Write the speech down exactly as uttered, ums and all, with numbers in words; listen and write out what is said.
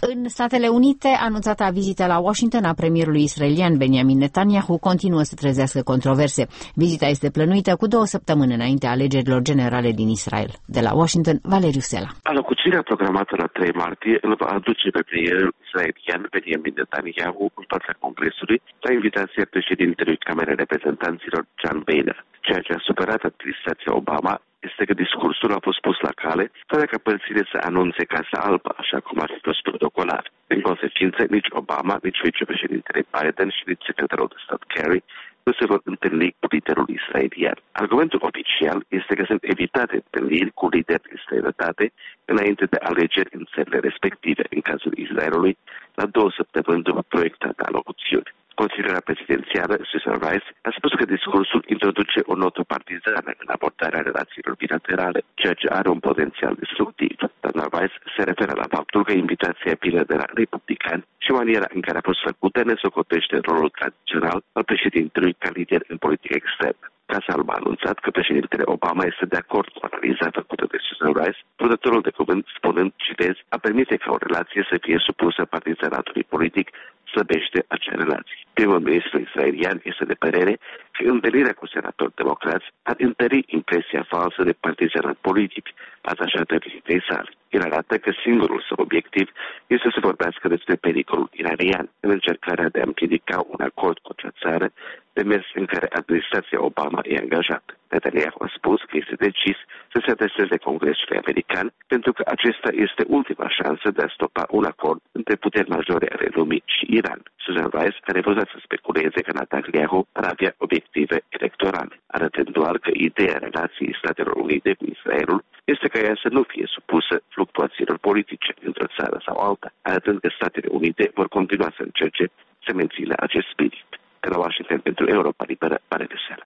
În Statele Unite, anunțata vizită la Washington a premierului israelian Benjamin Netanyahu continuă să trezească controverse. Vizita este plănuită cu două săptămâni înaintea alegerilor generale din Israel. De la Washington, Valeriu Sela. Alocăcirea programată la trei martie îl va aduce pe premierul israelian Benjamin Netanyahu în fața Congresului la invitația președintelui Camerei Reprezentanților John Boehner. Ceea ce a supărat administrația Obama este că discursul a fost pus la cale fără ca părțile să anunțe Casa Albă, așa cum ar fi fost protocolar. În consecință, nici Obama, nici vicepreședintele Biden și nici secretarul de stat Kerry nu se vor întâlni cu liderul israelian. Argumentul oficial este că sunt evitate întâlniri cu lideri din străinătate înainte de alegeri în țările respective, în cazul Israelului, la două săptămâni după proiectarea alocuțiuni. Consilierea prezidențială, Susan Rice, a spus că discursul introduce o notă partizană în abordarea relațiilor bilaterale, ceea ce are un potențial destructiv. Doamna Rice se referă la faptul că invitația vine de la republicani și maniera în care a fost făcută ne socotește rolul tradițional al președintelui ca lider în politică externă. Casa Albă a anunțat că președintele Obama este de acord cu analiza făcută de Susan Rice, purtătorul de cuvânt spunând, citez, a permite ca o relație să fie supusă partizanatului politic slăbește acea relație. Primul ministru israelian este de părere că întâlnirea cu senatori democrați ar întări impresia falsă de partizanat politic atașată vizitei sale. El arată că singurul său obiectiv este să vorbească despre pericolul iranian în încercarea de a împiedica un acord cu acea țară, demers în care administrația Obama e angajată. Netanyahu a spus că este decis să se adreseze Congresului american pentru că acesta este ultima șansă de a stopa un acord între puteri majore ale lumii și Iran. Susan Rice a refuzat să speculeze că Netanyahu ar avea obiective electorale, arătând doar că ideea relației Statelor Unite cu Israelul este ca ea să nu fie supusă fluctuațiilor politice într-o țară sau alta, arătând că Statele Unite vor continua să încerce să mențină acest spirit. De la Washington pentru Europa Liberă, Valeriu Sela.